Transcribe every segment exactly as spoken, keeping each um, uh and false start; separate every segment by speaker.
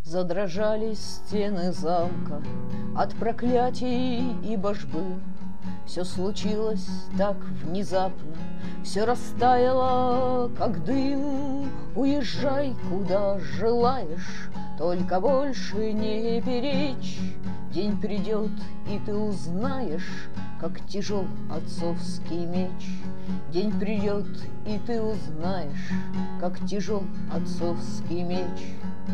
Speaker 1: Задрожали стены замка от проклятий и божбы. Все случилось так внезапно, все растаяло, как дым. Уезжай, куда желаешь, только больше не перечь. День придет, и ты узнаешь, как тяжел отцовский меч. День придет, и ты узнаешь, как тяжел отцовский меч.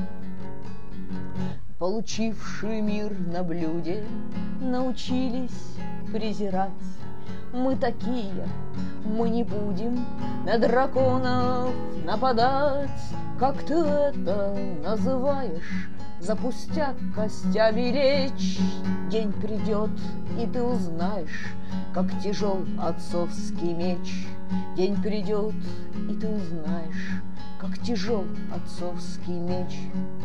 Speaker 1: Получивший мир на блюде, научились презирать. Мы такие, мы не будем на драконов нападать. Как ты это называешь? За пустяк костями речь. День придет, и ты узнаешь, как тяжел отцовский меч. День придет, и ты узнаешь, как тяжел отцовский меч.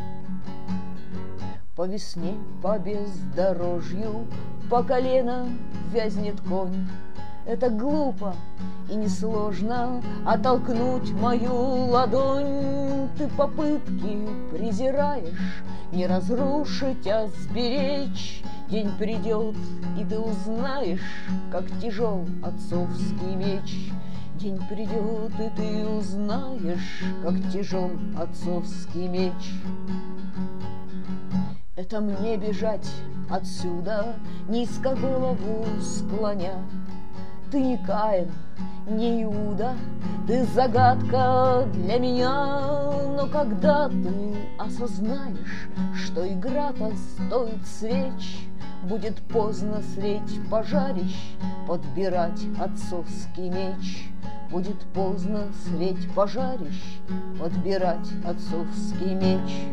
Speaker 1: По весне, по бездорожью, по колено вязнет конь. Это глупо и несложно оттолкнуть мою ладонь. Ты попытки презираешь не разрушить, а сберечь. День придет, и ты узнаешь, как тяжел отцовский меч. День придет, и ты узнаешь, как тяжел отцовский меч. Это мне бежать отсюда, низко голову склоня. Ты не Каин, не Иуда, ты загадка для меня. Но когда ты осознаешь, что игра-то стоит свеч, будет поздно средь пожарищ подбирать отцовский меч. Будет поздно средь пожарищ подбирать отцовский меч.